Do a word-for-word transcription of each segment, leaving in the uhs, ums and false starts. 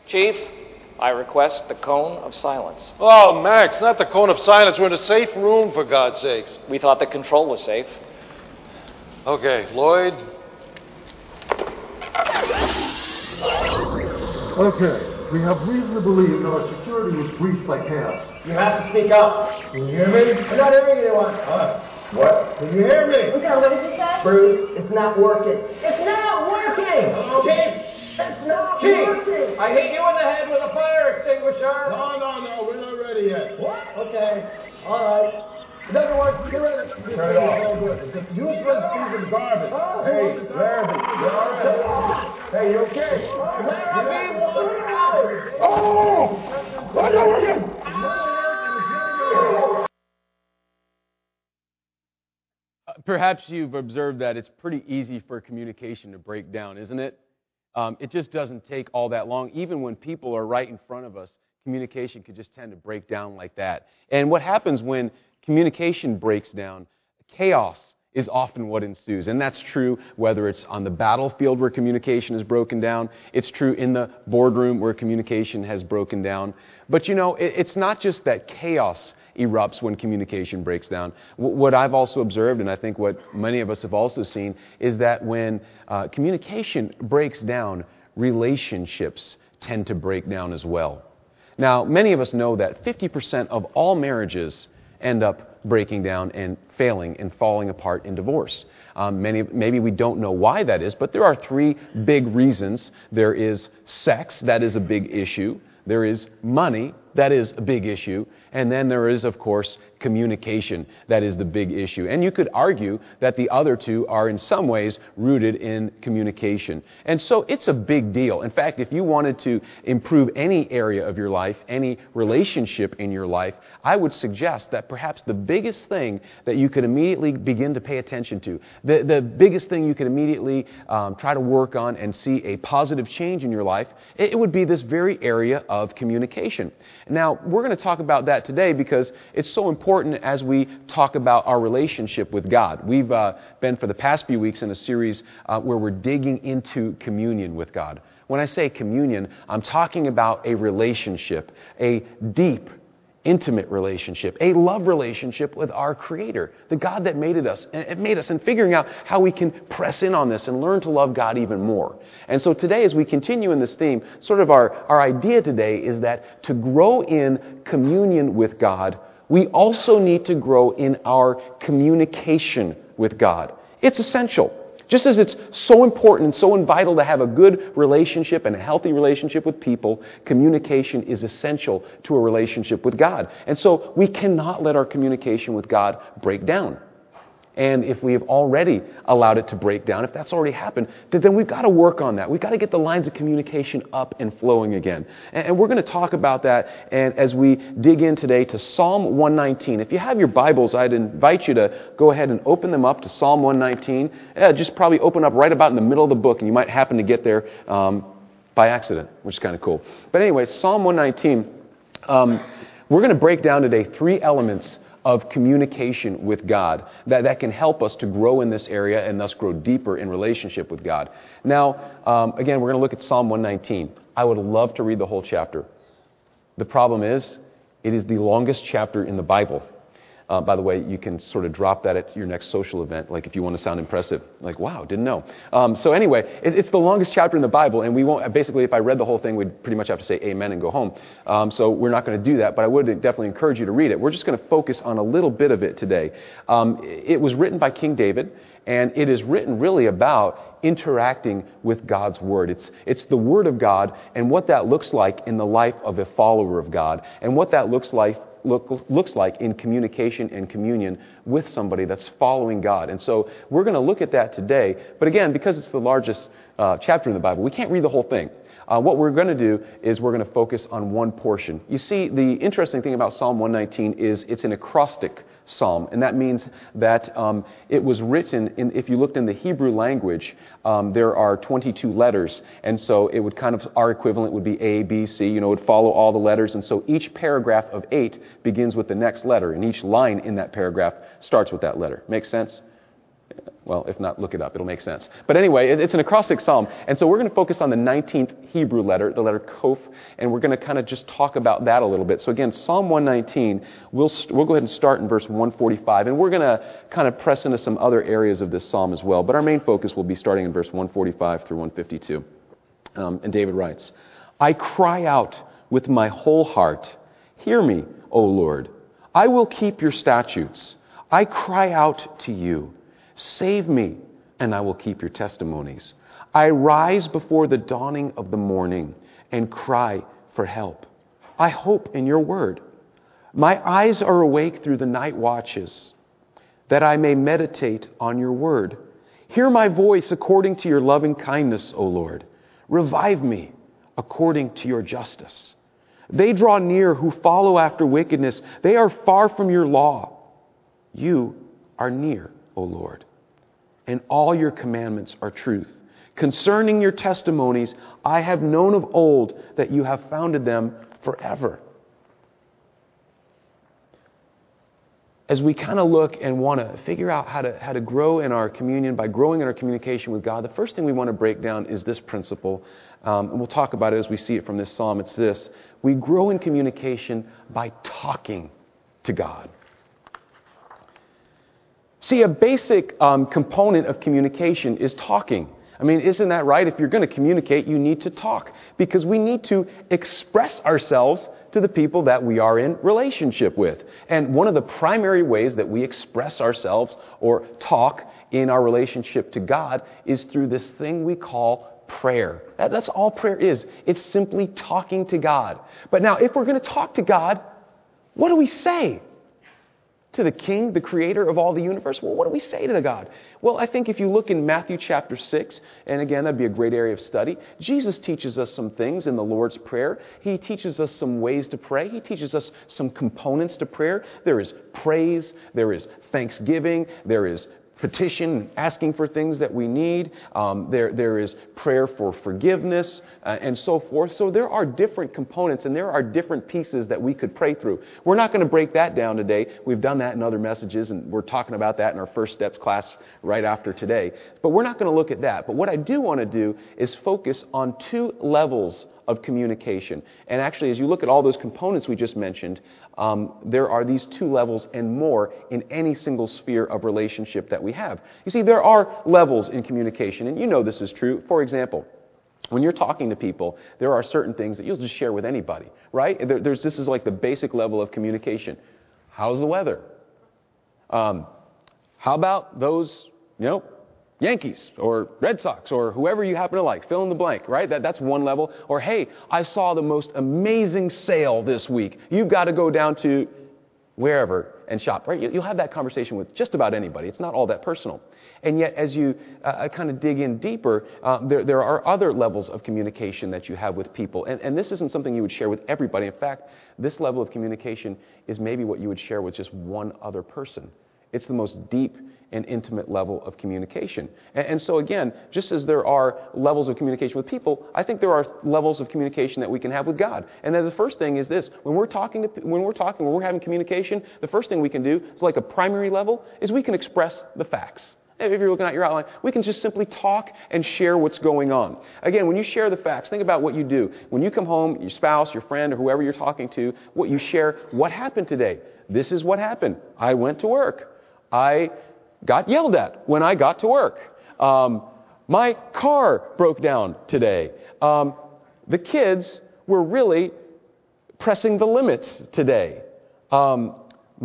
Chief, I request the cone of silence. Oh, Max, not the cone of silence. We're in a safe room, for God's sakes. We thought the control was safe. Okay, Lloyd. Okay, we have reason to believe that our security was breached by chaos. You have to speak up. Can you hear me? I'm not hearing anyone. Huh? What? Can you hear me? Okay, what did you say? Bruce, it's not working. It's not working! Oh. Chief! It's not Chief, working! I hit you in the head with a fire extinguisher. No, no, no, we're not ready yet. What? Okay. All right. It doesn't work. Get rid of it. Turn it off. It's a useless piece of garbage. Oh, hey, it's Larry, you all right? Hey, you okay? Larry, what? Oh! Oh, no, working! Perhaps you've observed that it's pretty easy for communication to break down, isn't it? Um, it just doesn't take all that long. Even when people are right in front of us, communication could just tend to break down like that. And what happens when communication breaks down? Chaos is often what ensues. And that's true whether it's on the battlefield where communication is broken down. It's true in the boardroom where communication has broken down. But you know, it's not just that chaos erupts when communication breaks down. What I've also observed, and I think what many of us have also seen, is that when uh, communication breaks down, relationships tend to break down as well. Now, many of us know that fifty percent of all marriages end up breaking down and failing and falling apart in divorce. Um, many, maybe we don't know why that is, but there are three big reasons. There is sex, that is a big issue. There is money, that is a big issue. And then there is, of course, communication, that is the big issue. And you could argue that the other two are in some ways rooted in communication. And so it's a big deal. In fact, if you wanted to improve any area of your life, any relationship in your life, I would suggest that perhaps the biggest thing that you could immediately begin to pay attention to, the, the biggest thing you could immediately um, try to work on and see a positive change in your life, it, it would be this very area of communication. Now, we're going to talk about that today because it's so important as we talk about our relationship with God. We've uh, been for the past few weeks in a series uh, where we're digging into communion with God. When I say communion, I'm talking about a relationship, a deep, intimate relationship, a love relationship with our Creator, the God that made us, and made us, and figuring out how we can press in on this and learn to love God even more. And so today, as we continue in this theme, sort of our, our idea today is that to grow in communion with God, we also need to grow in our communication with God. It's essential. Just as it's so important and so vital to have a good relationship and a healthy relationship with people, communication is essential to a relationship with God. And so we cannot let our communication with God break down. And if we have already allowed it to break down, if that's already happened, then we've got to work on that. We've got to get the lines of communication up and flowing again. And we're going to talk about that and as we dig in today to Psalm one nineteen. If you have your Bibles, I'd invite you to go ahead and open them up to Psalm one nineteen. Yeah, just probably open up right about in the middle of the book, and you might happen to get there um, by accident, which is kind of cool. But anyway, Psalm one nineteen, um, we're going to break down today three elements of communication with God that, that can help us to grow in this area and thus grow deeper in relationship with God. Now, um, again, we're going to look at Psalm one nineteen. I would love to read the whole chapter. The problem is, it is the longest chapter in the Bible. Uh, by the way, you can sort of drop that at your next social event, like if you want to sound impressive. Like, wow, didn't know. Um, so anyway, it, it's the longest chapter in the Bible, and we won't, basically, if I read the whole thing, we'd pretty much have to say amen and go home. Um, so we're not going to do that, but I would definitely encourage you to read it. We're just going to focus on a little bit of it today. Um, it was written by King David, and it is written really about interacting with God's Word. It's, it's the Word of God and what that looks like in the life of a follower of God, and what that looks like Look, looks like in communication and communion with somebody that's following God. And so we're going to look at that today. But again, because it's the largest uh, chapter in the Bible, we can't read the whole thing. Uh, what we're going to do is we're going to focus on one portion. You see, the interesting thing about Psalm one nineteen is it's an acrostic psalm, and that means that um, it was written, in, if you looked in the Hebrew language, um, there are twenty-two letters, and so it would kind of, our equivalent would be A, B, C, you know, it would follow all the letters, and so each paragraph of eight begins with the next letter, and each line in that paragraph starts with that letter. Make sense? Well, if not, look it up. It'll make sense. But anyway, it, it's an acrostic psalm. And so we're going to focus on the nineteenth Hebrew letter, the letter Kof, and we're going to kind of just talk about that a little bit. So again, Psalm one nineteen, we'll, we'll go ahead and start in verse one forty-five, and we're going to kind of press into some other areas of this psalm as well. But our main focus will be starting in verse one forty-five through one fifty-two. Um, and David writes, I cry out with my whole heart, hear me, O Lord. I will keep your statutes. I cry out to you. Save me, and I will keep your testimonies. I rise before the dawning of the morning and cry for help. I hope in your word. My eyes are awake through the night watches, that I may meditate on your word. Hear my voice according to your loving kindness, O Lord. Revive me according to your justice. They draw near who follow after wickedness. They are far from your law. You are near, O Lord, and all your commandments are truth. Concerning your testimonies, I have known of old that you have founded them forever. As we kind of look and want to figure out how to how to grow in our communion, by growing in our communication with God, the first thing we want to break down is this principle. Um, and we'll talk about it as we see it from this psalm. It's this. We grow in communication by talking to God. See, a basic um, component of communication is talking. I mean, isn't that right? If you're going to communicate, you need to talk, because we need to express ourselves to the people that we are in relationship with. And one of the primary ways that we express ourselves or talk in our relationship to God is through this thing we call prayer. That, that's all prayer is. It's simply talking to God. But now, if we're going to talk to God, what do we say? To the King, the creator of all the universe? Well, what do we say to the God? Well, I think if you look in Matthew chapter six, and again, that'd be a great area of study, Jesus teaches us some things in the Lord's Prayer. He teaches us some ways to pray. He teaches us some components to prayer. There is praise. There is thanksgiving. There is petition, asking for things that we need. Um, there, there is prayer for forgiveness, uh, and so forth. So there are different components, and there are different pieces that we could pray through. We're not going to break that down today. We've done that in other messages, and we're talking about that in our First Steps class right after today. But we're not going to look at that. But what I do want to do is focus on two levels of communication. And actually, as you look at all those components we just mentioned, um, there are these two levels and more in any single sphere of relationship that we have. You see, there are levels in communication, and you know this is true. For example, when you're talking to people, there are certain things that you'll just share with anybody, right? There, there's this is like the basic level of communication. How's the weather? Um, how about those, you know, Yankees or Red Sox or whoever you happen to like, fill in the blank, right? That, that's one level. Or, hey, I saw the most amazing sale this week. You've got to go down to wherever and shop, right? You'll have that conversation with just about anybody. It's not all that personal. And yet, as you uh, kind of dig in deeper, uh, there, there are other levels of communication that you have with people. And, and this isn't something you would share with everybody. In fact, this level of communication is maybe what you would share with just one other person. It's the most deep and intimate level of communication. And, and so again, just as there are levels of communication with people, I think there are levels of communication that we can have with God. And then the first thing is this: when we're talking, to, when we're talking, when we're having communication, the first thing we can do is, like a primary level, is we can express the facts. If you're looking at your outline, we can just simply talk and share what's going on. Again, when you share the facts, think about what you do. When you come home, your spouse, your friend, or whoever you're talking to, what you share, what happened today? This is what happened. I went to work. I got yelled at when I got to work. Um, my car broke down today. Um, the kids were really pressing the limits today. Um,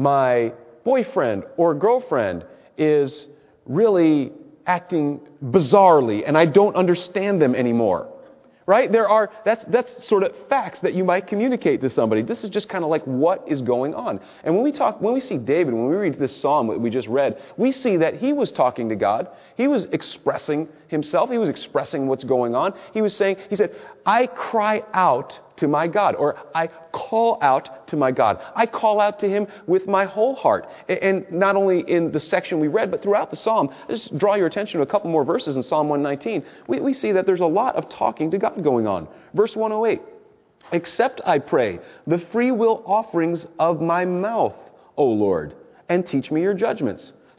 my boyfriend or girlfriend is really acting bizarrely, and I don't understand them anymore. Right? There are, that's, that's sort of facts that you might communicate to somebody. This is just kind of like what is going on. And when we talk, when we see David, when we read this psalm that we just read, we see that he was talking to God. He was expressing himself. He was expressing what's going on. He was saying, he said, I cry out to my God, or I call out to my God. I call out to him with my whole heart. And not only in the section we read, but throughout the psalm. Just draw your attention to a couple more verses in Psalm one nineteen. We, we see that there's a lot of talking to God going on. Verse one oh eight, accept, I pray, the free will offerings of my mouth, O Lord, and teach me your judgments.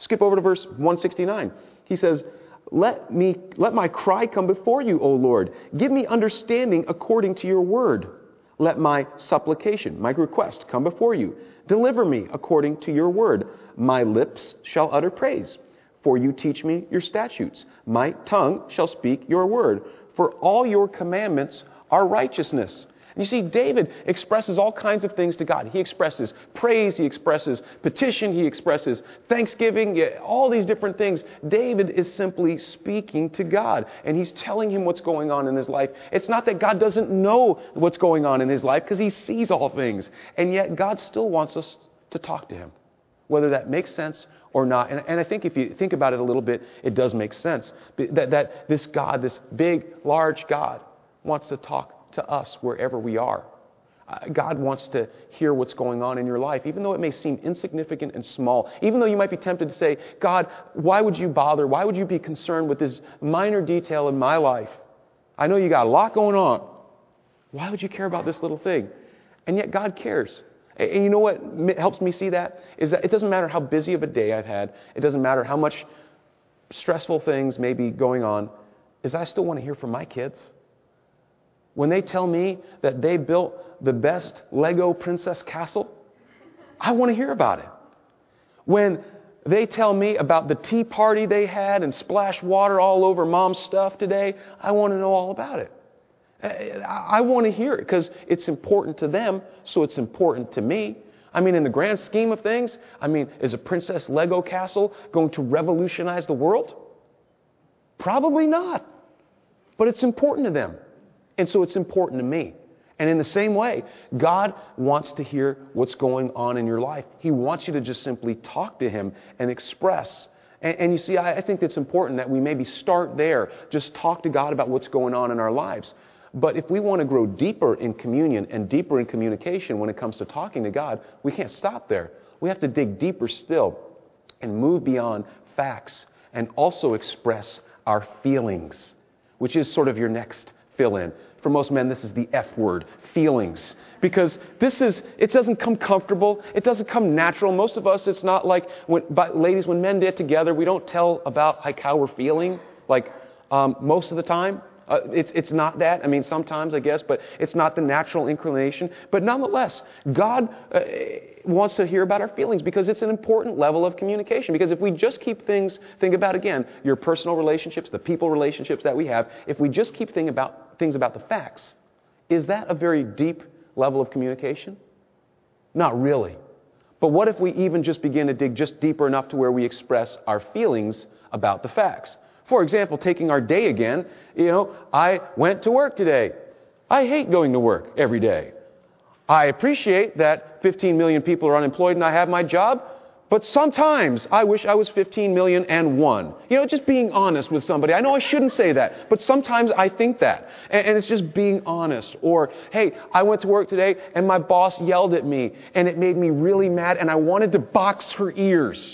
Skip over to verse one sixty-nine. He says, Let me, let my cry come before you, O Lord. Give me understanding according to your word. Let my supplication, my request, come before you. Deliver me according to your word. My lips shall utter praise. For you teach me your statutes. My tongue shall speak your word. For all your commandments are righteousness. And you see, David expresses all kinds of things to God. He expresses praise, he expresses petition, he expresses thanksgiving, yeah, all these different things. David is simply speaking to God, and he's telling him what's going on in his life. It's not that God doesn't know what's going on in his life, because he sees all things. And yet God still wants us to talk to him, whether that makes sense or not. And, and I think if you think about it a little bit, it does make sense. That, that this God, this big, large God, wants to talk to us wherever we are. Uh, God wants to hear what's going on in your life, even though it may seem insignificant and small. Even though you might be tempted to say, God, why would you bother? Why would you be concerned with this minor detail in my life? I know you got a lot going on. Why would you care about this little thing? And yet God cares. And you know what helps me see that? Is that it doesn't matter how busy of a day I've had. It doesn't matter how much stressful things may be going on. Is I still want to hear from my kids. When they tell me that they built the best Lego princess castle, I want to hear about it. When they tell me about the tea party they had and splashed water all over mom's stuff today, I want to know all about it. I want to hear it because it's important to them, so it's important to me. I mean, in the grand scheme of things, I mean, is a princess Lego castle going to revolutionize the world? Probably not. But it's important to them. And so it's important to me. And in the same way, God wants to hear what's going on in your life. He wants you to just simply talk to Him and express. And, and you see, I, I think it's important that we maybe start there. Just talk to God about what's going on in our lives. But if we want to grow deeper in communion and deeper in communication when it comes to talking to God, we can't stop there. We have to dig deeper still and move beyond facts and also express our feelings, which is sort of your next fill-in. For most men, this is the F word, feelings. Because this is, it doesn't come comfortable. It doesn't come natural. Most of us, it's not like, when, but ladies, when men get together, we don't tell about like how we're feeling, like um, most of the time. Uh, it's it's not that. I mean, sometimes, I guess, but it's not the natural inclination. But nonetheless, God uh, wants to hear about our feelings because it's an important level of communication. Because if we just keep things, think about, again, your personal relationships, the people relationships that we have, if we just keep think about, things about the facts, is that a very deep level of communication? Not really. But what if we even just begin to dig just deeper enough to where we express our feelings about the facts? For example, taking our day again, you know, I went to work today. I hate going to work every day. I appreciate that fifteen million people are unemployed and I have my job, but sometimes I wish I was fifteen million and one. You know, just being honest with somebody. I know I shouldn't say that, but sometimes I think that. And, and it's just being honest. Or, hey, I went to work today and my boss yelled at me and it made me really mad and I wanted to box her ears.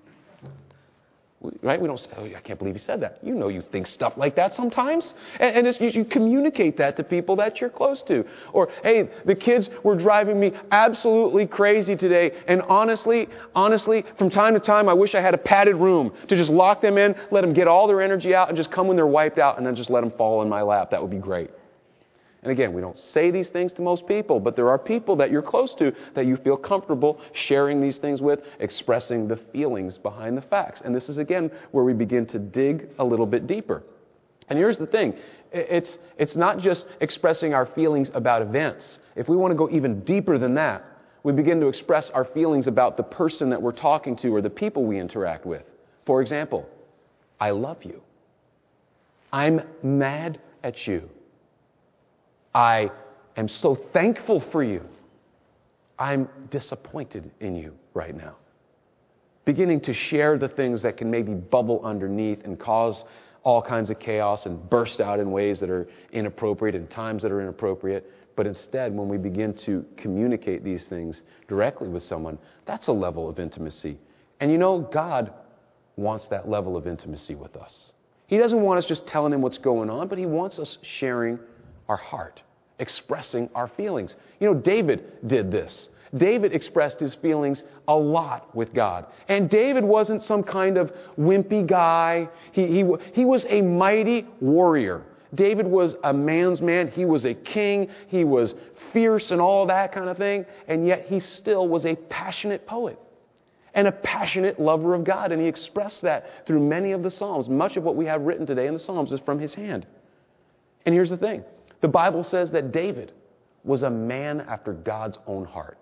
Right? We don't say, oh, I can't believe he said that. You know you think stuff like that sometimes. And, and it's, you, you communicate that to people that you're close to. Or, hey, the kids were driving me absolutely crazy today. And honestly, honestly, from time to time, I wish I had a padded room to just lock them in, let them get all their energy out, and just come when they're wiped out, and then just let them fall in my lap. That would be great. And again, we don't say these things to most people, but there are people that you're close to that you feel comfortable sharing these things with, expressing the feelings behind the facts. And this is, again, where we begin to dig a little bit deeper. And here's the thing. It's, it's not just expressing our feelings about events. If we want to go even deeper than that, we begin to express our feelings about the person that we're talking to or the people we interact with. For example, I love you. I'm mad at you. I am so thankful for you. I'm disappointed in you right now. Beginning to share the things that can maybe bubble underneath and cause all kinds of chaos and burst out in ways that are inappropriate and times that are inappropriate. But instead, when we begin to communicate these things directly with someone, that's a level of intimacy. And you know, God wants that level of intimacy with us. He doesn't want us just telling Him what's going on, but He wants us sharing our heart expressing our feelings. You know, David did this. David expressed his feelings a lot with God. And David wasn't some kind of wimpy guy. He, he, he was a mighty warrior. David was a man's man. He was a king. He was fierce and all that kind of thing. And yet he still was a passionate poet and a passionate lover of God. And he expressed that through many of the Psalms. Much of what we have written today in the Psalms is from his hand. And here's the thing. The Bible says that David was a man after God's own heart.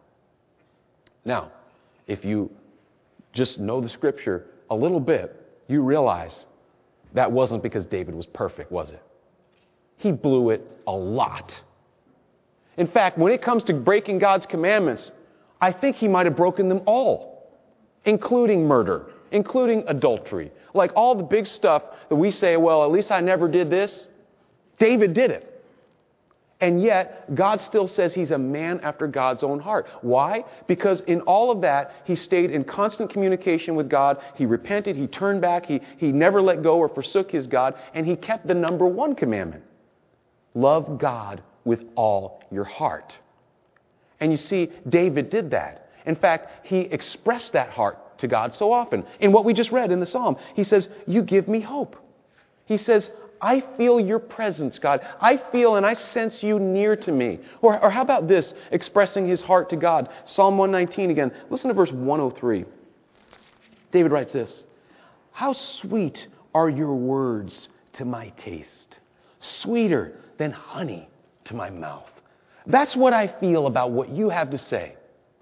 Now, if you just know the Scripture a little bit, you realize that wasn't because David was perfect, was it? He blew it a lot. In fact, when it comes to breaking God's commandments, I think he might have broken them all, including murder, including adultery. Like all the big stuff that we say, well, at least I never did this. David did it. And yet, God still says he's a man after God's own heart. Why? Because in all of that, he stayed in constant communication with God. He repented. He turned back. He, he never let go or forsook his God. And he kept the number one commandment. Love God with all your heart. And you see, David did that. In fact, he expressed that heart to God so often. In what we just read in the Psalm, he says, you give me hope. He says, I feel your presence, God. I feel and I sense you near to me. Or, or how about this, expressing his heart to God? Psalm one nineteen again. Listen to verse one oh three. David writes this, how sweet are your words to my taste, sweeter than honey to my mouth. That's what I feel about what you have to say.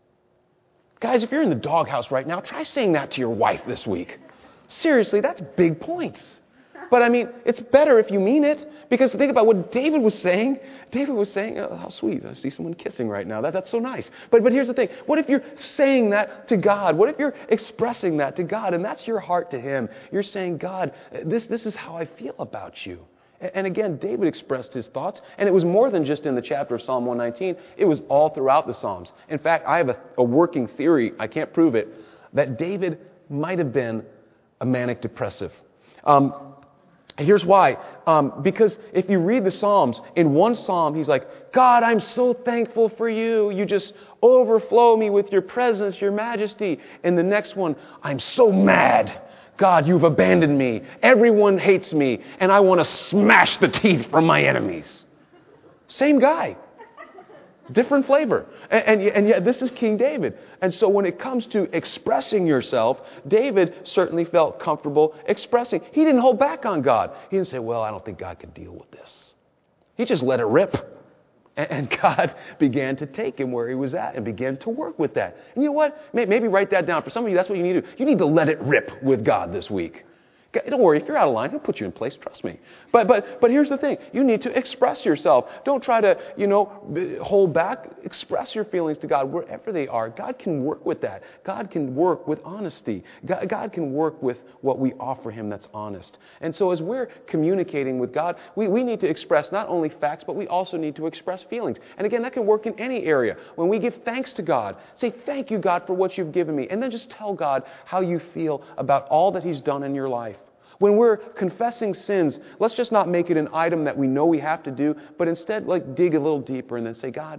Guys, if you're in the doghouse right now, try saying that to your wife this week. Seriously, that's big points. But I mean, it's better if you mean it. Because think about what David was saying. David was saying, oh, how sweet. I see someone kissing right now. That, that's so nice. But, but here's the thing. What if you're saying that to God? What if you're expressing that to God? And that's your heart to him. You're saying, God, this, this is how I feel about you. And again, David expressed his thoughts. And it was more than just in the chapter of Psalm one nineteen. It was all throughout the Psalms. In fact, I have a, a working theory, I can't prove it, that David might have been a manic depressive. Um, Here's why. Um, because if you read the Psalms, in one Psalm, he's like, God, I'm so thankful for you. You just overflow me with your presence, your majesty. In the next one, I'm so mad. God, you've abandoned me. Everyone hates me. And I want to smash the teeth from my enemies. Same guy. Different flavor. And, and, and yet this is King David. And so when it comes to expressing yourself, David certainly felt comfortable expressing. He didn't hold back on God. He didn't say, well, I don't think God could deal with this. He just let it rip. And, and God began to take him where he was at and began to work with that. And you know what? Maybe write that down. For some of you, that's what you need to do. You need to let it rip with God this week. Don't worry, if you're out of line, he'll put you in place, trust me. But but but here's the thing. You need to express yourself. Don't try to, you know, hold back. Express your feelings to God wherever they are. God can work with that. God can work with honesty. God, God can work with what we offer him that's honest. And so as we're communicating with God, we, we need to express not only facts, but we also need to express feelings. And again, that can work in any area. When we give thanks to God, say, thank you, God, for what you've given me. And then just tell God how you feel about all that he's done in your life. When we're confessing sins, let's just not make it an item that we know we have to do, but instead like dig a little deeper and then say, God,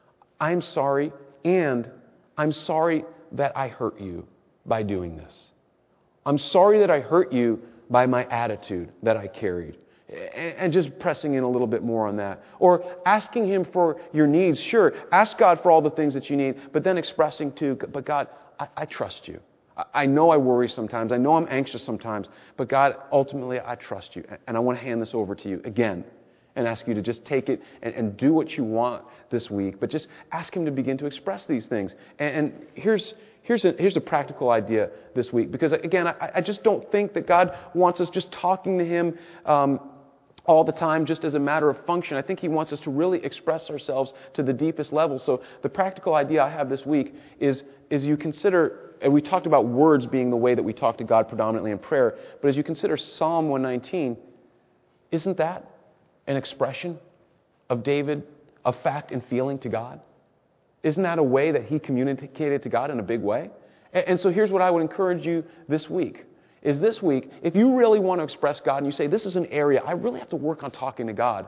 I'm sorry, and I'm sorry that I hurt you by doing this. I'm sorry that I hurt you by my attitude that I carried. And just pressing in a little bit more on that. Or asking him for your needs. Sure, ask God for all the things that you need, but then expressing too, but God, I, I trust you. I know I worry sometimes. I know I'm anxious sometimes. But God, ultimately, I trust you. And I want to hand this over to you again and ask you to just take it and, and do what you want this week. But just ask him to begin to express these things. And, and here's here's a, here's a practical idea this week. Because, again, I, I just don't think that God wants us just talking to him um, all the time just as a matter of function. I think he wants us to really express ourselves to the deepest level. So the practical idea I have this week is, is you consider... And we talked about words being the way that we talk to God predominantly in prayer. But as you consider Psalm one nineteen, isn't that an expression of David, of fact and feeling to God? Isn't that a way that he communicated to God in a big way? And, and so here's what I would encourage you this week. Is this week, if you really want to express God and you say, this is an area I really have to work on talking to God,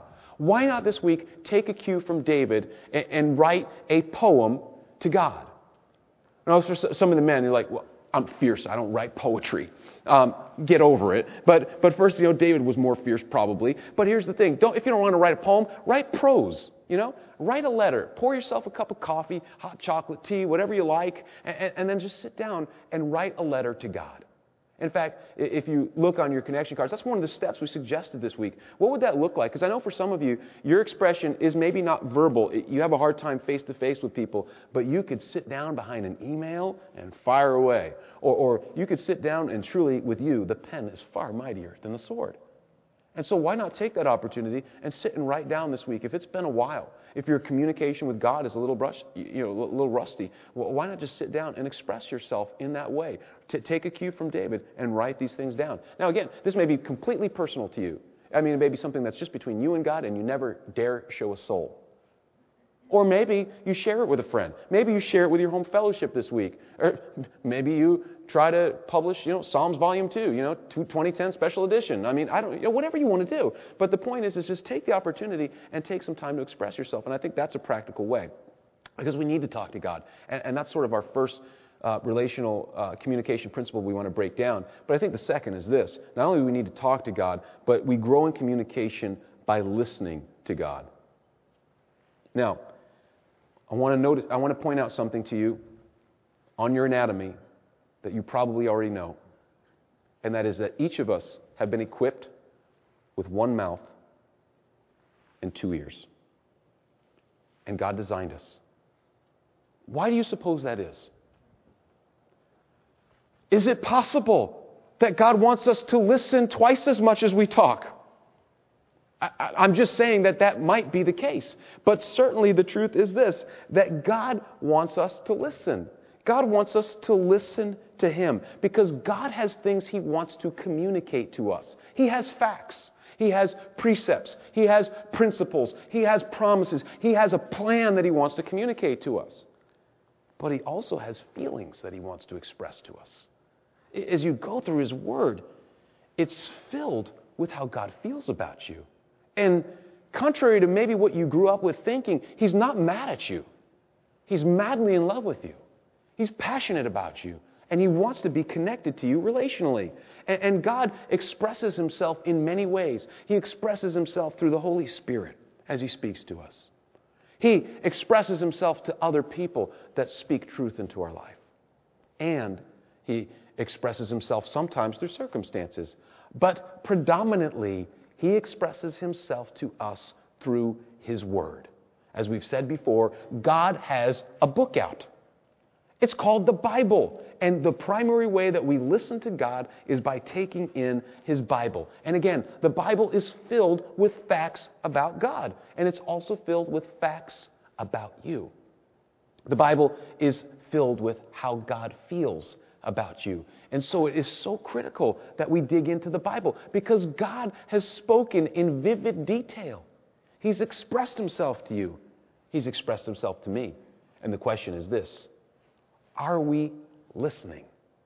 why not this week take a cue from David and, and write a poem to God? Now, for some of the men, you're like, well, I'm fierce. I don't write poetry. Um, get over it. But but first, you know, David was more fierce probably. But here's the thing. Don't if you don't want to write a poem, write prose. You know, write a letter. Pour yourself a cup of coffee, hot chocolate, tea, whatever you like, and, and then just sit down and write a letter to God. In fact, if you look on your connection cards, that's one of the steps we suggested this week. What would that look like? Because I know for some of you, your expression is maybe not verbal. You have a hard time face-to-face with people, but you could sit down behind an email and fire away. Or, or you could sit down and truly, with you, the pen is far mightier than the sword. And so why not take that opportunity and sit and write down this week? If it's been a while, if your communication with God is a little brush, you know, a little rusty, well, why not just sit down and express yourself in that way? To take a cue from David and write these things down. Now again, this may be completely personal to you. I mean, it may be something that's just between you and God and you never dare show a soul. Or maybe you share it with a friend. Maybe you share it with your home fellowship this week. Or maybe you try to publish, you know, Psalms Volume two, you know, twenty ten Special Edition. I mean, I don't, you know, whatever you want to do. But the point is, is just take the opportunity and take some time to express yourself. And I think that's a practical way. Because we need to talk to God. And, and that's sort of our first uh, relational uh, communication principle we want to break down. But I think the second is this. Not only do we need to talk to God, but we grow in communication by listening to God. Now, I want to notice, I want to point out something to you on your anatomy that you probably already know, and that is that each of us have been equipped with one mouth and two ears. And God designed us. Why do you suppose that is? Is it possible that God wants us to listen twice as much as we talk? I, I'm just saying that that might be the case. But certainly the truth is this, that God wants us to listen. God wants us to listen to Him because God has things He wants to communicate to us. He has facts. He has precepts. He has principles. He has promises. He has a plan that He wants to communicate to us. But He also has feelings that He wants to express to us. As you go through His Word, it's filled with how God feels about you. And contrary to maybe what you grew up with thinking, He's not mad at you. He's madly in love with you. He's passionate about you. And He wants to be connected to you relationally. And, and God expresses Himself in many ways. He expresses Himself through the Holy Spirit as He speaks to us. He expresses Himself to other people that speak truth into our life. And He expresses Himself sometimes through circumstances. But predominantly, He expresses Himself to us through His Word. As we've said before, God has a book out. It's called the Bible. And the primary way that we listen to God is by taking in His Bible. And again, the Bible is filled with facts about God. And it's also filled with facts about you. The Bible is filled with how God feels about you. And so it is so critical that we dig into the Bible because God has spoken in vivid detail. He's expressed Himself to you. He's expressed Himself to me. And the question is this: are we listening?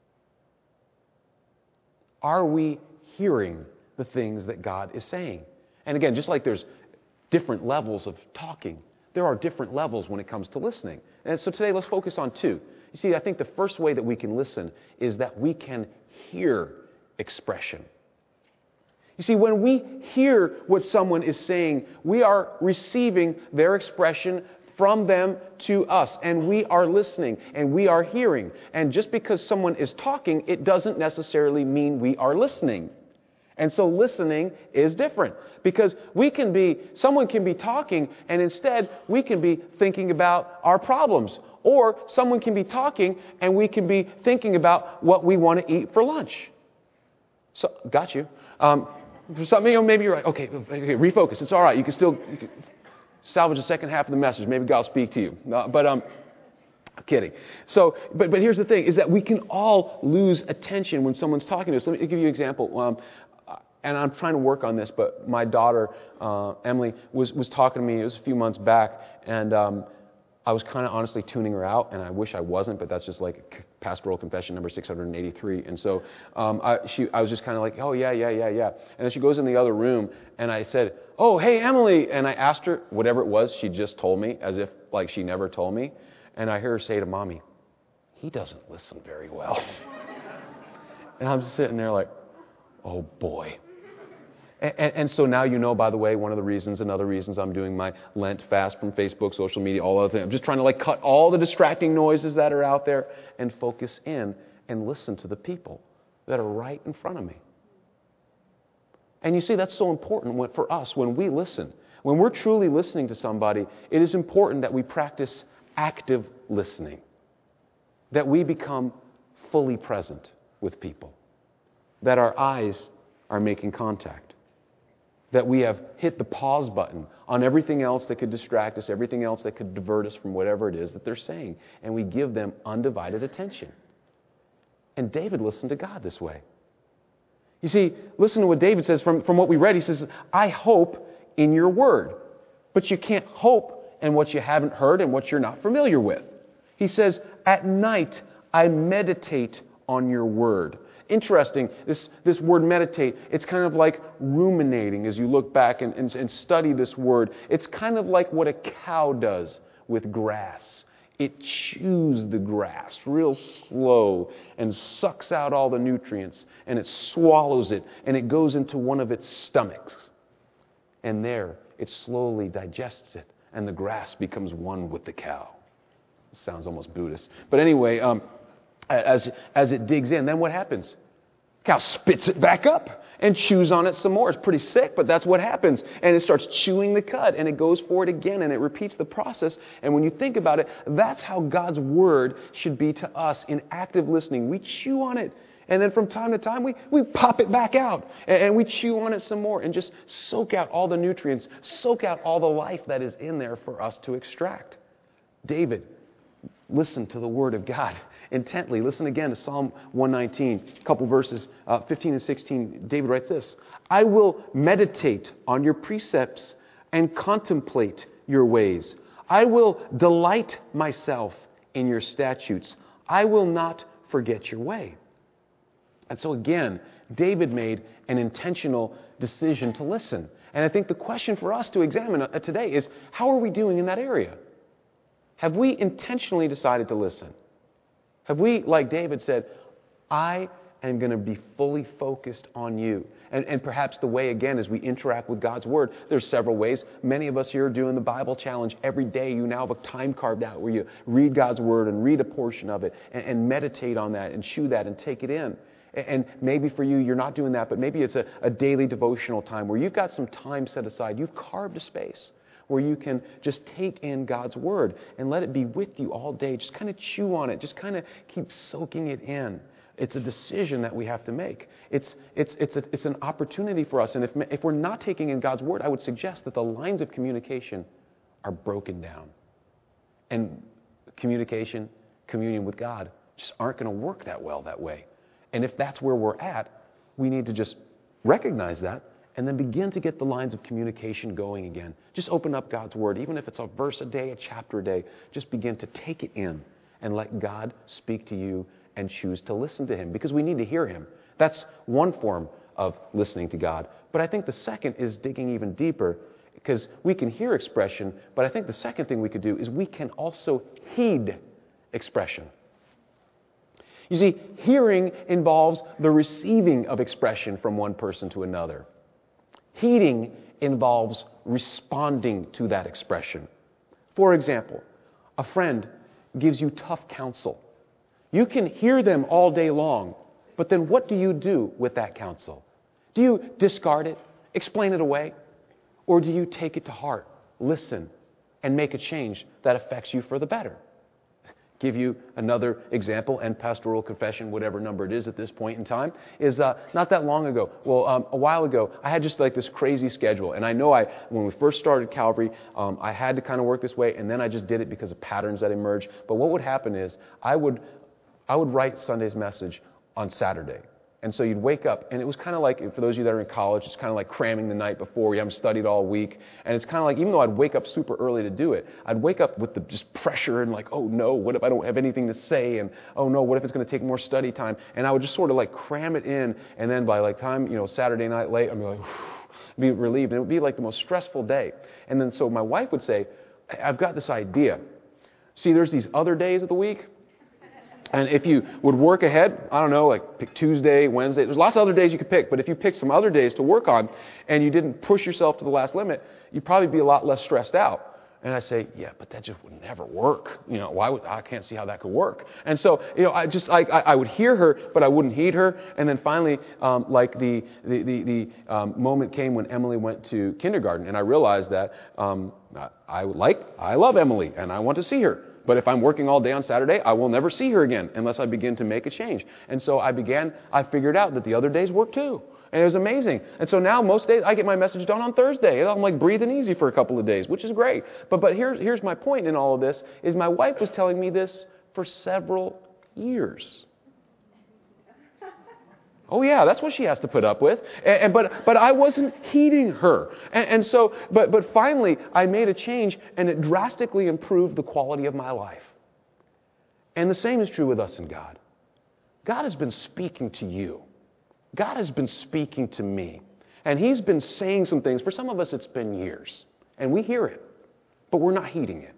Are we hearing the things that God is saying? And again, just like there's different levels of talking, there are different levels when it comes to listening. And so today let's focus on two. You see, I think the first way that we can listen is that we can hear expression. You see, when we hear what someone is saying, we are receiving their expression from them to us, and we are listening, and we are hearing. And just because someone is talking, it doesn't necessarily mean we are listening. And so listening is different, because we can be, someone can be talking, and instead we can be thinking about our problems. Or someone can be talking, and we can be thinking about what we want to eat for lunch. So, got you. Um, for some, you know, maybe you're like, okay, okay, refocus. It's all right. You can still you can salvage the second half of the message. Maybe God will speak to you. Uh, but um, I'm kidding. So, but but here's the thing: is that we can all lose attention when someone's talking to us. Let me give you an example. Um, and I'm trying to work on this, but my daughter uh, Emily was was talking to me. It was a few months back, and um, I was kind of honestly tuning her out, and I wish I wasn't, but that's just like pastoral confession number six hundred eighty-three. And so um, I, she, I was just kind of like, oh, yeah, yeah, yeah, yeah. And then she goes in the other room, and I said, oh, hey, Emily. And I asked her whatever it was she just told me, as if like she never told me. And I hear her say to Mommy, he doesn't listen very well. And I'm just sitting there like, oh, boy. And, and, and so now you know, by the way, one of the reasons, another reasons I'm doing my Lent fast from Facebook, social media, all other things. I'm just trying to like cut all the distracting noises that are out there and focus in and listen to the people that are right in front of me. And you see, that's so important for us when we listen. When we're truly listening to somebody, it is important that we practice active listening, that we become fully present with people, that our eyes are making contact, that we have hit the pause button on everything else that could distract us, everything else that could divert us from whatever it is that they're saying, and we give them undivided attention. And David listened to God this way. You see, listen to what David says from, from what we read. He says, I hope in your word. But you can't hope in what you haven't heard and what you're not familiar with. He says, at night I meditate on your word. Interesting, this, this word meditate, it's kind of like ruminating as you look back and, and, and study this word. It's kind of like what a cow does with grass. It chews the grass real slow and sucks out all the nutrients, and it swallows it, and it goes into one of its stomachs. And there, it slowly digests it, and the grass becomes one with the cow. It sounds almost Buddhist. But anyway, um, As, as it digs in, then what happens? Cow spits it back up and chews on it some more. It's pretty sick, but that's what happens. And it starts chewing the cud, and it goes for it again, and it repeats the process. And when you think about it, that's how God's word should be to us in active listening. We chew on it, and then from time to time, we, we pop it back out, and, and we chew on it some more, and just soak out all the nutrients, soak out all the life that is in there for us to extract. David, listen to the word of God intently. Listen again to Psalm one nineteen, a couple verses, uh, fifteen and sixteen. David writes this, I will meditate on your precepts and contemplate your ways. I will delight myself in your statutes. I will not forget your way. And so again, David made an intentional decision to listen. And I think the question for us to examine today is, how are we doing in that area? Have we intentionally decided to listen? Have we, like David said, I am going to be fully focused on you? And, and perhaps the way, again, as we interact with God's Word, there's several ways. Many of us here are doing the Bible Challenge every day. You now have a time carved out where you read God's Word and read a portion of it and, and meditate on that and chew that and take it in. And maybe for you, you're not doing that, but maybe it's a, a daily devotional time where you've got some time set aside. You've carved a space where you can just take in God's Word and let it be with you all day. Just kind of chew on it. Just kind of keep soaking it in. It's a decision that we have to make. It's, it's, it's, a, it's an opportunity for us. And if, if we're not taking in God's Word, I would suggest that the lines of communication are broken down. And communication, communion with God just aren't going to work that well that way. And if that's where we're at, we need to just recognize that and then begin to get the lines of communication going again. Just open up God's Word. Even if it's a verse a day, a chapter a day, just begin to take it in and let God speak to you and choose to listen to Him, because we need to hear Him. That's one form of listening to God. But I think the second is digging even deeper, because we can hear expression, but I think the second thing we could do is we can also heed expression. You see, hearing involves the receiving of expression from one person to another. Heeding involves responding to that expression. For example, a friend gives you tough counsel. You can hear them all day long, but then what do you do with that counsel? Do you discard it, explain it away, or do you take it to heart, listen, and make a change that affects you for the better? Give you another example, and pastoral confession, whatever number it is at this point in time, is uh, not that long ago. Well, um, a while ago, I had just like this crazy schedule. And I know I, when we first started Calvary, um, I had to kind of work this way, and then I just did it because of patterns that emerged. But what would happen is I would, I would write Sunday's message on Saturday. And so you'd wake up, and it was kind of like, for those of you that are in college, it's kind of like cramming the night before. You haven't studied all week. And it's kind of like, even though I'd wake up super early to do it, I'd wake up with the just pressure and like, oh no, what if I don't have anything to say? And oh no, what if it's going to take more study time? And I would just sort of like cram it in. And then by like time, you know, Saturday night late, I'd be like, be relieved. And it would be like the most stressful day. And then so my wife would say, I've got this idea. See, there's these other days of the week. And if you would work ahead, I don't know, like pick Tuesday, Wednesday, there's lots of other days you could pick, but if you pick some other days to work on and you didn't push yourself to the last limit, you'd probably be a lot less stressed out. And I say, yeah, but that just would never work. You know, why would, I can't see how that could work. And so, you know, I just, I, I would hear her, but I wouldn't heed her. And then finally, um, like the, the, the, the um, moment came when Emily went to kindergarten, and I realized that um, I, I like, I love Emily, and I want to see her. But if I'm working all day on Saturday, I will never see her again unless I begin to make a change. And so I began, I figured out that the other days work too. And it was amazing. And so now most days I get my message done on Thursday. And I'm like breathing easy for a couple of days, which is great. But but here's here's my point in all of this, is my wife was telling me this for several years. Oh yeah, that's what she has to put up with. And, and but but I wasn't heeding her. And, and so but but finally I made a change, and it drastically improved the quality of my life. And the same is true with us and God. God has been speaking to you. God has been speaking to me. And He's been saying some things. For some of us it's been years. And we hear it, but we're not heeding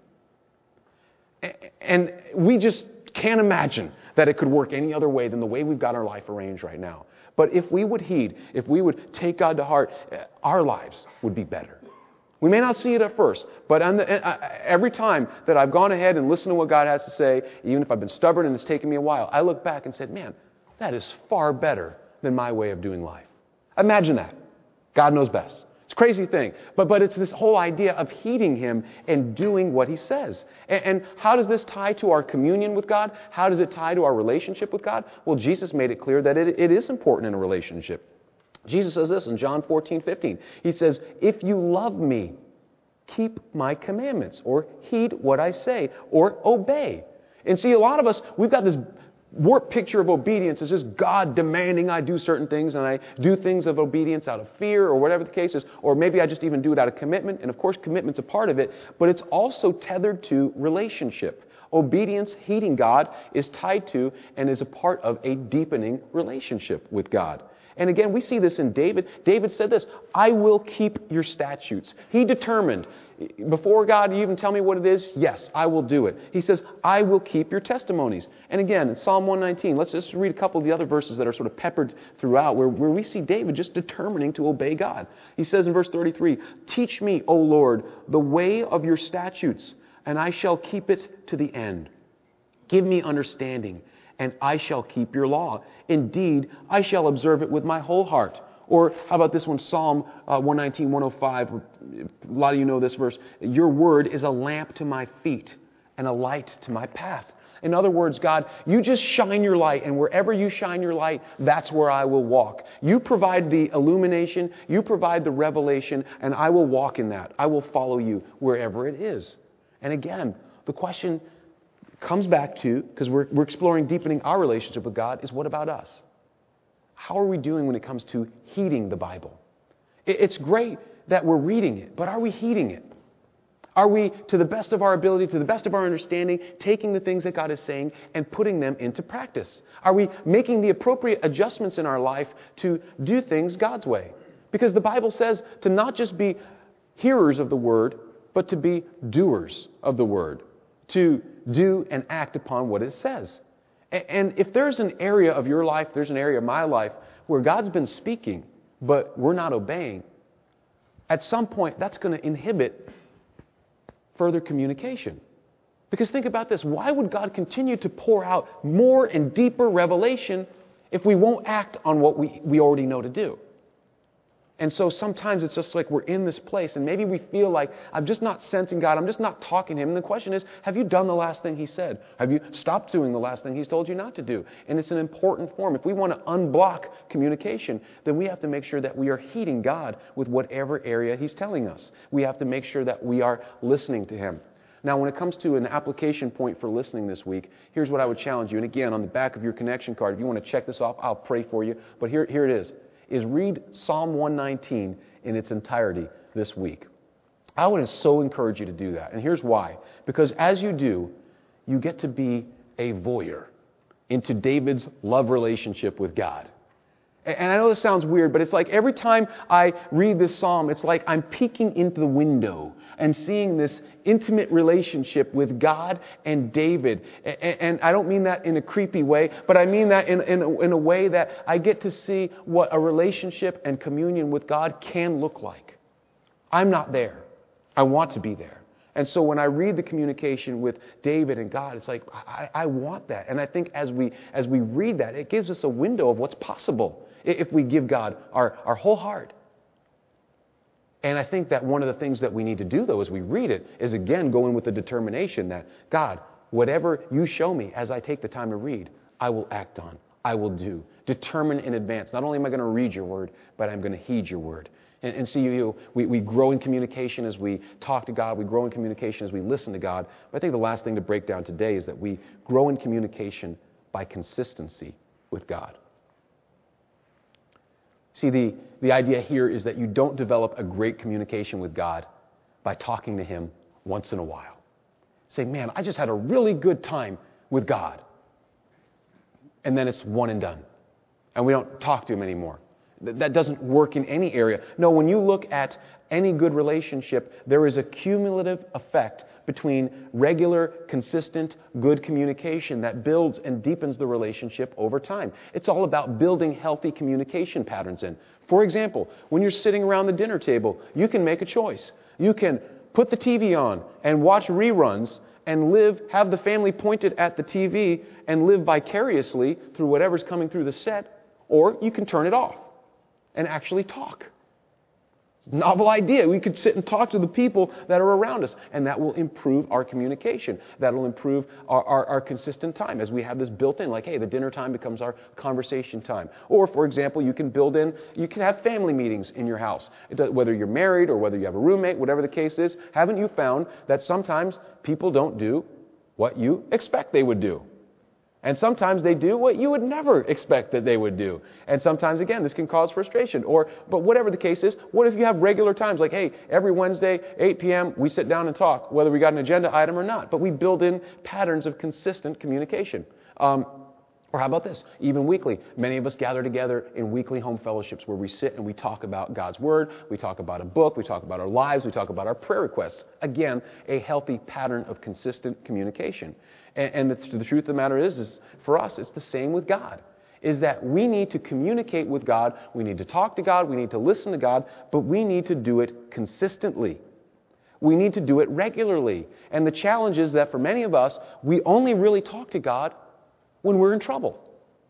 it. And we just can't imagine that it could work any other way than the way we've got our life arranged right now. But if we would heed, if we would take God to heart, our lives would be better. We may not see it at first, but on the, every time that I've gone ahead and listened to what God has to say, even if I've been stubborn and it's taken me a while, I look back and said, man, that is far better than my way of doing life. Imagine that. God knows best. It's a crazy thing. But but it's this whole idea of heeding Him and doing what He says. And, and how does this tie to our communion with God? How does it tie to our relationship with God? Well, Jesus made it clear that it, it is important in a relationship. Jesus says this in John fourteen fifteen. He says, if you love me, keep my commandments, or heed what I say, or obey. And see, a lot of us, we've got this warped picture of obedience is just God demanding I do certain things, and I do things of obedience out of fear or whatever the case is, or maybe I just even do it out of commitment. And of course, commitment's a part of it, but it's also tethered to relationship. Obedience, heeding God, is tied to and is a part of a deepening relationship with God. And again, we see this in David. David said this, I will keep your statutes. He determined, before God, you even tell me what it is, yes, I will do it. He says, I will keep your testimonies. And again, in Psalm one nineteen, let's just read a couple of the other verses that are sort of peppered throughout, where, where we see David just determining to obey God. He says in verse thirty-three, teach me, O Lord, the way of your statutes, and I shall keep it to the end. Give me understanding, and I shall keep your law. Indeed, I shall observe it with my whole heart. Or how about this one, Psalm uh, one nineteen, one oh five. A lot of you know this verse. Your word is a lamp to my feet and a light to my path. In other words, God, you just shine your light, and wherever you shine your light, that's where I will walk. You provide the illumination, you provide the revelation, and I will walk in that. I will follow you wherever it is. And again, the question comes back to, because we're, we're exploring deepening our relationship with God, is what about us? How are we doing when it comes to heeding the Bible? It, it's great that we're reading it, but are we heeding it? Are we, to the best of our ability, to the best of our understanding, taking the things that God is saying and putting them into practice? Are we making the appropriate adjustments in our life to do things God's way? Because the Bible says to not just be hearers of the Word, but to be doers of the Word. To do and act upon what it says. And if there's an area of your life, there's an area of my life where God's been speaking, but we're not obeying, at some point that's going to inhibit further communication. Because think about this, why would God continue to pour out more and deeper revelation if we won't act on what we, we already know to do? And so sometimes it's just like we're in this place and maybe we feel like I'm just not sensing God, I'm just not talking to Him. And the question is, have you done the last thing He said? Have you stopped doing the last thing He's told you not to do? And it's an important form. If we want to unblock communication, then we have to make sure that we are heeding God with whatever area He's telling us. We have to make sure that we are listening to Him. Now, when it comes to an application point for listening this week, here's what I would challenge you. And again, on the back of your connection card, if you want to check this off, I'll pray for you. But here, here it is, is read Psalm one nineteen in its entirety this week. I would so encourage you to do that. And here's why. Because as you do, you get to be a voyeur into David's love relationship with God. And I know this sounds weird, but it's like every time I read this psalm, it's like I'm peeking into the window and seeing this intimate relationship with God and David. And I don't mean that in a creepy way, but I mean that in, in, a, in a way that I get to see what a relationship and communion with God can look like. I'm not there. I want to be there. And so when I read the communication with David and God, it's like, I, I want that. And I think as we as we read that, it gives us a window of what's possible if we give God our, our whole heart. And I think that one of the things that we need to do, though, as we read it, is again go in with the determination that, God, whatever you show me as I take the time to read, I will act on, I will do. Determine in advance. Not only am I going to read your word, but I'm going to heed your word. And, and see, you, we, we grow in communication as we talk to God. We grow in communication as we listen to God. But I think the last thing to break down today is that we grow in communication by consistency with God. See, the, the idea here is that you don't develop a great communication with God by talking to Him once in a while. Say, man, I just had a really good time with God. And then it's one and done. And we don't talk to Him anymore. That doesn't work in any area. No, when you look at any good relationship, there is a cumulative effect between regular, consistent, good communication that builds and deepens the relationship over time. It's all about building healthy communication patterns in. For example, when you're sitting around the dinner table, you can make a choice. You can put the T V on and watch reruns and live, have the family pointed at the T V and live vicariously through whatever's coming through the set, or you can turn it off and actually talk. Novel idea. We could sit and talk to the people that are around us, and that will improve our communication. That will improve our, our, our consistent time as we have this built in, like, hey, the dinner time becomes our conversation time. Or, for example, you can build in, you can have family meetings in your house. It does, whether you're married or whether you have a roommate, whatever the case is, haven't you found that sometimes people don't do what you expect they would do? And sometimes they do what you would never expect that they would do. And sometimes, again, this can cause frustration. Or, but whatever the case is, what if you have regular times, like, hey, every Wednesday, eight p.m., we sit down and talk, whether we got an agenda item or not. But we build in patterns of consistent communication. Um, or how about this? Even weekly. Many of us gather together in weekly home fellowships where we sit and we talk about God's Word, we talk about a book, we talk about our lives, we talk about our prayer requests. Again, a healthy pattern of consistent communication. And the, the truth of the matter is, is, for us, it's the same with God, is that we need to communicate with God, we need to talk to God, we need to listen to God, but we need to do it consistently. We need to do it regularly. And the challenge is that for many of us, we only really talk to God when we're in trouble.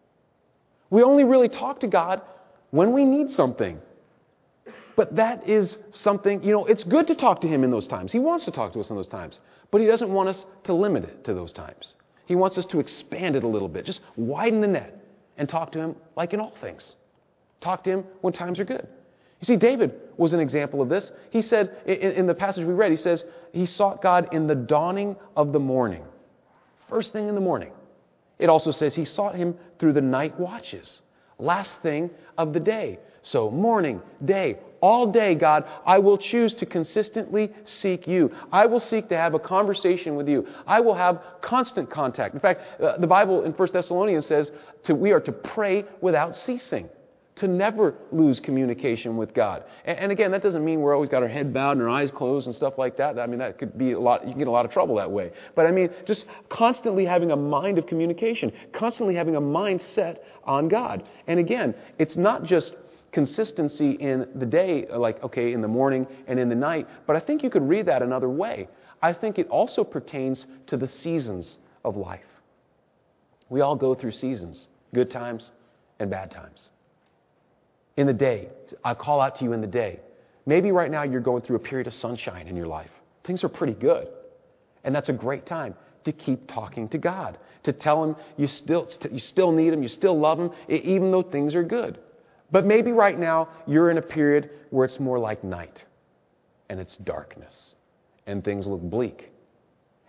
We only really talk to God when we need something. But that is something, you know, it's good to talk to Him in those times. He wants to talk to us in those times. But He doesn't want us to limit it to those times. He wants us to expand it a little bit. Just widen the net and talk to Him like in all things. Talk to Him when times are good. You see, David was an example of this. He said, in, in the passage we read, he says, he sought God in the dawning of the morning. First thing in the morning. It also says he sought Him through the night watches. Last thing of the day. So morning, day, all day, God, I will choose to consistently seek You. I will seek to have a conversation with You. I will have constant contact. In fact, uh, the Bible in First Thessalonians says to, we are to pray without ceasing, to never lose communication with God. And, and again, that doesn't mean we're always got our head bowed and our eyes closed and stuff like that. I mean, that could be a lot, you can get a lot of trouble that way. But I mean, just constantly having a mind of communication, constantly having a mind set on God. And again, it's not just consistency in the day, like, okay, in the morning and in the night, but I think you could read that another way. I think it also pertains to the seasons of life. We all go through seasons, good times and bad times. In the day, I call out to you in the day. Maybe right now you're going through a period of sunshine in your life. Things are pretty good. And that's a great time to keep talking to God, to tell Him you still, you still need Him, you still love Him, even though things are good. But maybe right now you're in a period where it's more like night and it's darkness and things look bleak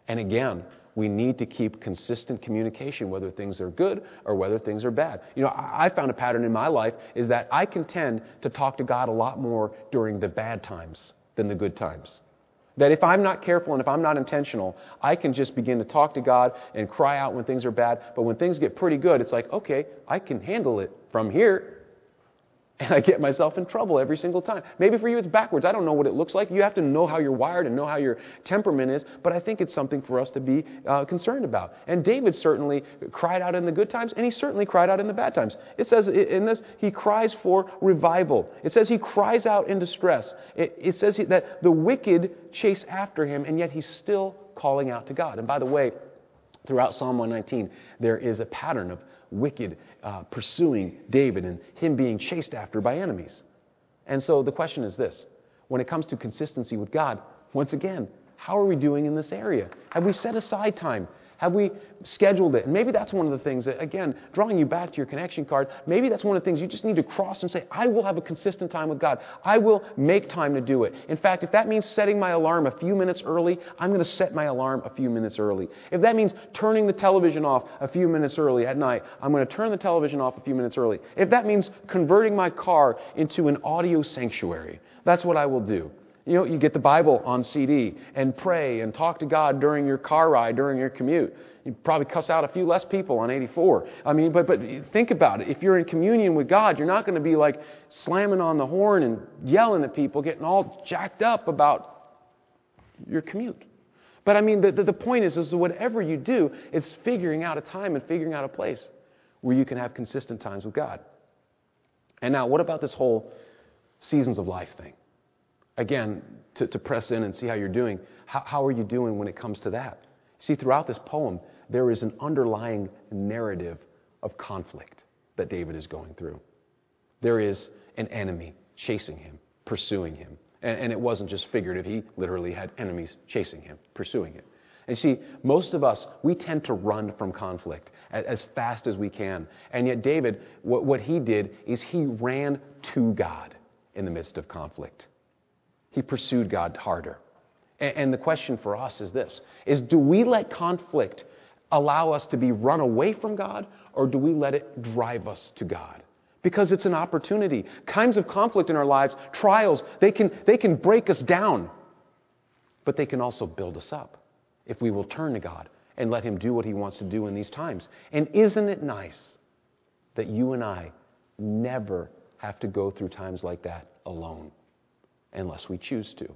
And again, we need to keep consistent communication, whether things are good or whether things are bad. You know, I I found a pattern in my life is that I can tend to talk to God a lot more during the bad times than the good times. That if I'm not careful and if I'm not intentional, I can just begin to talk to God and cry out when things are bad. But when things get pretty good, it's like, okay, I can handle it from here. And I get myself in trouble every single time. Maybe for you it's backwards. I don't know what it looks like. You have to know how you're wired and know how your temperament is. But I think it's something for us to be uh, concerned about. And David certainly cried out in the good times, and he certainly cried out in the bad times. It says in this, he cries for revival. It says he cries out in distress. It, it says he, that the wicked chase after him, and yet he's still calling out to God. And by the way, throughout Psalm one nineteen, there is a pattern of wicked uh, pursuing David and him being chased after by enemies. And so the question is this. When it comes to consistency with God, once again, how are we doing in this area? Have we set aside time? Have we scheduled it? And maybe that's one of the things that, again, drawing you back to your connection card, maybe that's one of the things you just need to cross and say, I will have a consistent time with God. I will make time to do it. In fact, if that means setting my alarm a few minutes early, I'm going to set my alarm a few minutes early. If that means turning the television off a few minutes early at night, I'm going to turn the television off a few minutes early. If that means converting my car into an audio sanctuary, that's what I will do. You know, you get the Bible on C D and pray and talk to God during your car ride, during your commute. You probably cuss out a few less people on eighty-four. I mean, but but think about it. If you're in communion with God, you're not going to be like slamming on the horn and yelling at people, getting all jacked up about your commute. But I mean, the, the, the point is, is whatever you do, it's figuring out a time and figuring out a place where you can have consistent times with God. And now, what about this whole seasons of life thing? Again, to, to press in and see how you're doing, how, how are you doing when it comes to that? See, throughout this poem, there is an underlying narrative of conflict that David is going through. There is an enemy chasing him, pursuing him. And, and it wasn't just figurative. He literally had enemies chasing him, pursuing him. And you see, most of us, we tend to run from conflict as, as fast as we can. And yet David, what, what he did is he ran to God in the midst of conflict. He pursued God harder. And, and the question for us is this, is do we let conflict allow us to be run away from God, or do we let it drive us to God? Because it's an opportunity. Kinds of conflict in our lives, trials, they can, they can break us down, but they can also build us up if we will turn to God and let Him do what He wants to do in these times. And isn't it nice that you and I never have to go through times like that alone? Unless we choose to.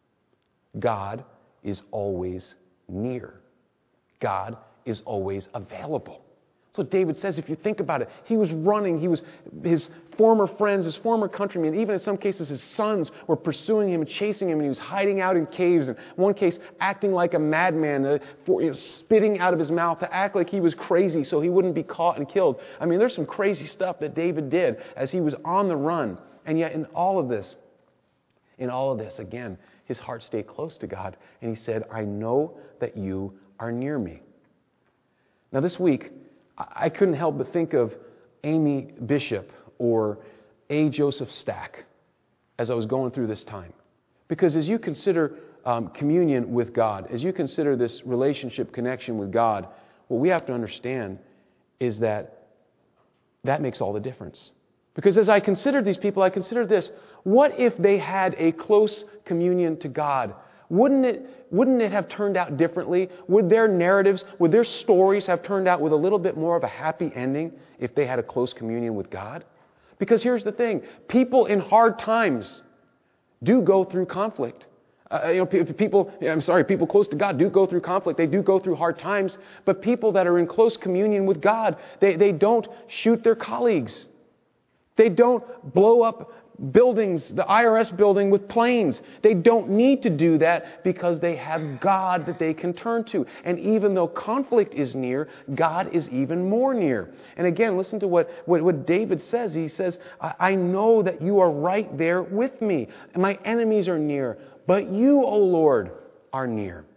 God is always near. God is always available. That's what David says. If you think about it, he was running. He was his former friends, his former countrymen, even in some cases his sons were pursuing him and chasing him, and he was hiding out in caves. In one case, acting like a madman, uh, for, you know, spitting out of his mouth to act like he was crazy so he wouldn't be caught and killed. I mean, there's some crazy stuff that David did as he was on the run. And yet in all of this, In all of this, again, his heart stayed close to God. And he said, I know that you are near me. Now this week, I couldn't help but think of Amy Bishop or A. Joseph Stack as I was going through this time. Because as you consider um, communion with God, as you consider this relationship connection with God, what we have to understand is that that makes all the difference. Because as I considered these people, I considered this. What if they had a close communion to God? Wouldn't it, wouldn't it have turned out differently? Would their narratives, would their stories have turned out with a little bit more of a happy ending if they had a close communion with God? Because here's the thing. People in hard times do go through conflict. Uh, you know, people, I'm sorry, people close to God do go through conflict. They do go through hard times. But people that are in close communion with God, they, they don't shoot their colleagues. They don't blow up buildings, the I R S building, with planes. They don't need to do that because they have God that they can turn to. And even though conflict is near, God is even more near. And again, listen to what, what, what David says. He says, I, I know that you are right there with me. And my enemies are near, but you, O Lord, are near.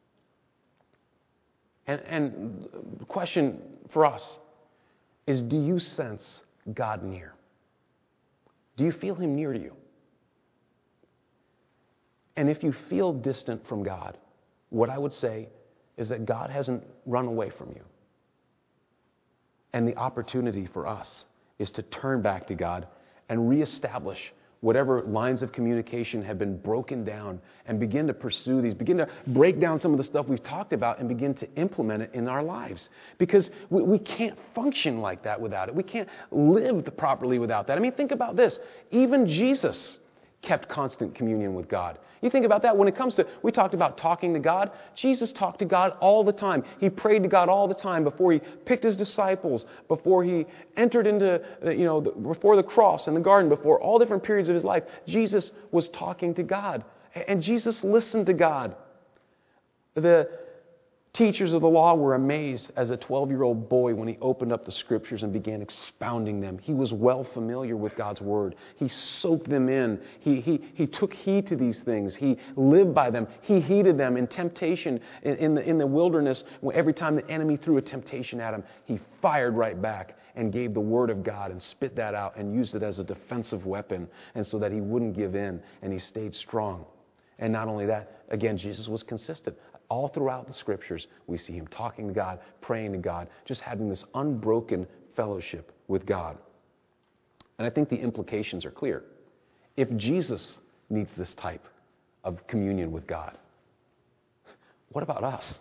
And, and the question for us is, do you sense God near? Do you feel Him near to you? And if you feel distant from God, what I would say is that God hasn't run away from you. And the opportunity for us is to turn back to God and reestablish whatever lines of communication have been broken down and begin to pursue these, begin to break down some of the stuff we've talked about and begin to implement it in our lives. Because we, we can't function like that without it. We can't live properly without that. I mean, think about this. Even Jesus kept constant communion with God. You think about that when it comes to, we talked about talking to God. Jesus talked to God all the time. He prayed to God all the time before he picked his disciples, before he entered into, you know, the, before the cross in the garden, before all different periods of his life. Jesus was talking to God. And Jesus listened to God. The teachers of the law were amazed as a twelve-year-old boy when he opened up the scriptures and began expounding them. He was well familiar with God's word. He soaked them in. He, he, he took heed to these things. He lived by them. He heeded them in temptation in, in, the, in the wilderness. Every time the enemy threw a temptation at him, he fired right back and gave the word of God and spit that out and used it as a defensive weapon, and so that he wouldn't give in, and he stayed strong. And not only that, again, Jesus was consistent. All throughout the scriptures, we see him talking to God, praying to God, just having this unbroken fellowship with God. And I think the implications are clear. If Jesus needs this type of communion with God, what about us?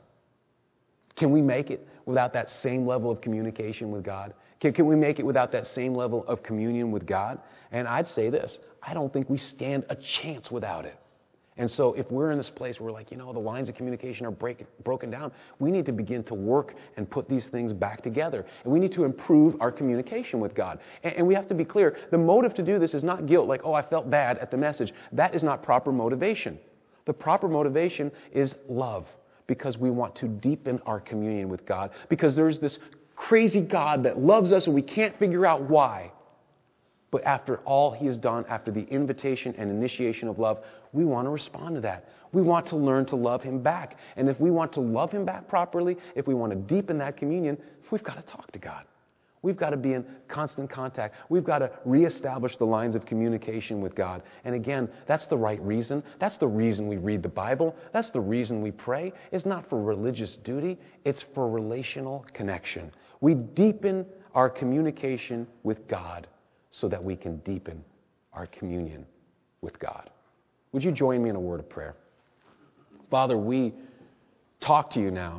Can we make it without that same level of communication with God? Can, can we make it without that same level of communion with God? And I'd say this, I don't think we stand a chance without it. And so if we're in this place where we're like, you know, the lines of communication are break, broken down, we need to begin to work and put these things back together. And we need to improve our communication with God. And, and we have to be clear, the motive to do this is not guilt, like, oh, I felt bad at the message. That is not proper motivation. The proper motivation is love, because we want to deepen our communion with God, because there's this crazy God that loves us and we can't figure out why. But after all he has done, after the invitation and initiation of love, we want to respond to that. We want to learn to love him back. And if we want to love him back properly, if we want to deepen that communion, we've got to talk to God. We've got to be in constant contact. We've got to reestablish the lines of communication with God. And again, that's the right reason. That's the reason we read the Bible. That's the reason we pray. It's not for religious duty. It's for relational connection. We deepen our communication with God so that we can deepen our communion with God. Would you join me in a word of prayer? Father, we talk to you now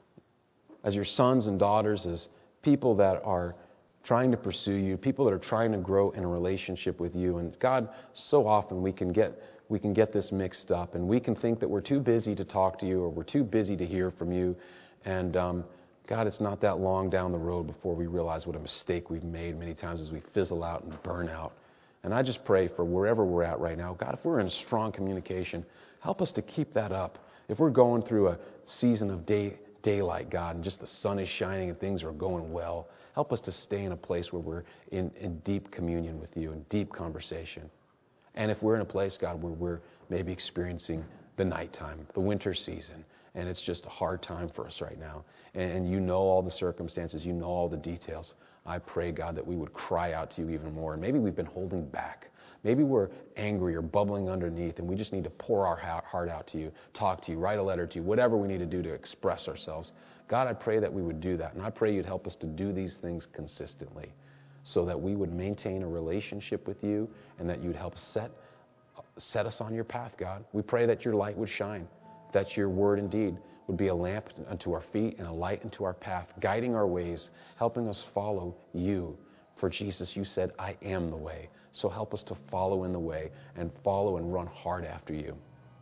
as your sons and daughters, as people that are trying to pursue you, people that are trying to grow in a relationship with you. And God, so often we can get we can get this mixed up, and we can think that we're too busy to talk to you, or we're too busy to hear from you. And um, God, it's not that long down the road before we realize what a mistake we've made many times as we fizzle out and burn out. And I just pray for wherever we're at right now, God, if we're in strong communication, help us to keep that up. If we're going through a season of day, daylight, God, and just the sun is shining and things are going well, help us to stay in a place where we're in, in deep communion with you, in deep conversation. And if we're in a place, God, where we're maybe experiencing the nighttime, the winter season, and it's just a hard time for us right now, and, and you know all the circumstances, you know all the details, I pray, God, that we would cry out to you even more. And maybe we've been holding back. Maybe we're angry or bubbling underneath, and we just need to pour our heart out to you, talk to you, write a letter to you, whatever we need to do to express ourselves. God, I pray that we would do that. And I pray you'd help us to do these things consistently so that we would maintain a relationship with you and that you'd help set, set us on your path, God. We pray that your light would shine, that your word indeed would be a lamp unto our feet and a light unto our path, guiding our ways, helping us follow you. For Jesus, you said, I am the way. So help us to follow in the way and follow and run hard after you.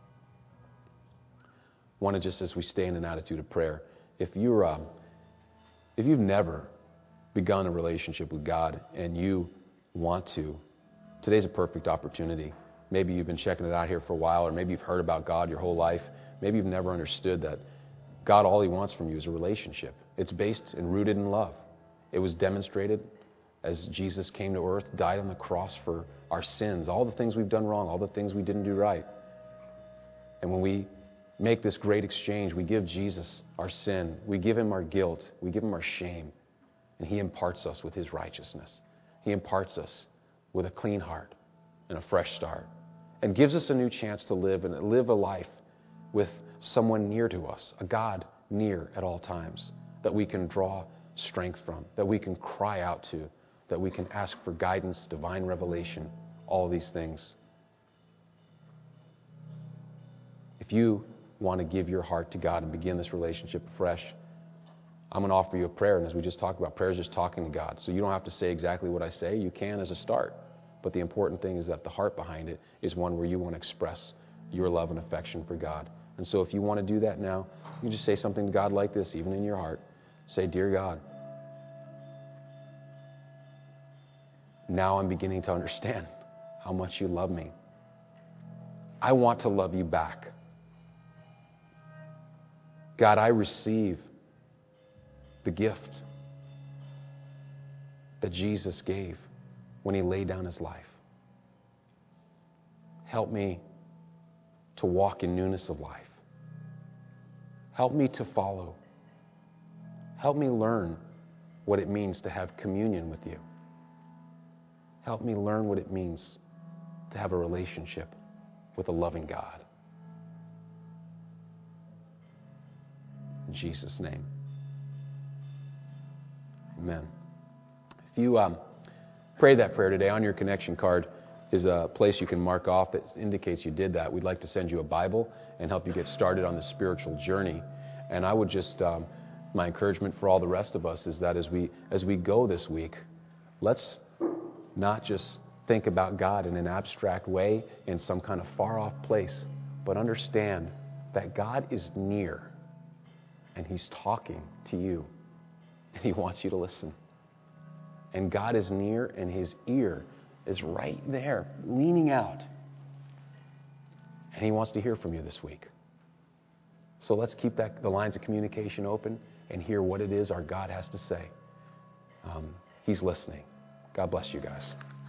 I want to just, as we stay in an attitude of prayer, if you're, um, if you've never begun a relationship with God and you want to, today's a perfect opportunity. Maybe you've been checking it out here for a while, or maybe you've heard about God your whole life. Maybe you've never understood that God, all he wants from you is a relationship. It's based and rooted in love. It was demonstrated as Jesus came to earth, died on the cross for our sins, all the things we've done wrong, all the things we didn't do right. And when we make this great exchange, we give Jesus our sin, we give him our guilt, we give him our shame, and he imparts us with his righteousness. He imparts us with a clean heart and a fresh start, and gives us a new chance to live and live a life with someone near to us, a God near at all times, that we can draw strength from, that we can cry out to, that we can ask for guidance, divine revelation, all these things. If you want to give your heart to God and begin this relationship afresh, I'm going to offer you a prayer. And as we just talked about, prayer is just talking to God. So you don't have to say exactly what I say. You can as a start. But the important thing is that the heart behind it is one where you want to express your love and affection for God. And so if you want to do that now, you can just say something to God like this, even in your heart. Say, "Dear God, now I'm beginning to understand how much you love me. I want to love you back. God, I receive the gift that Jesus gave when he laid down his life. Help me to walk in newness of life. Help me to follow. Help me learn what it means to have communion with you. Help me learn what it means to have a relationship with a loving God. In Jesus' name. Amen. If you um, pray that prayer today, on your connection card is a place you can mark off that indicates you did that. We'd like to send you a Bible and help you get started on the spiritual journey. And I would just, um, my encouragement for all the rest of us is that as we as we go this week, let's not just think about God in an abstract way in some kind of far-off place, but understand that God is near and he's talking to you and he wants you to listen. And God is near and his ear is right there, leaning out. And he wants to hear from you this week. So let's keep that, the lines of communication open and hear what it is our God has to say. Um, he's listening. God bless you guys.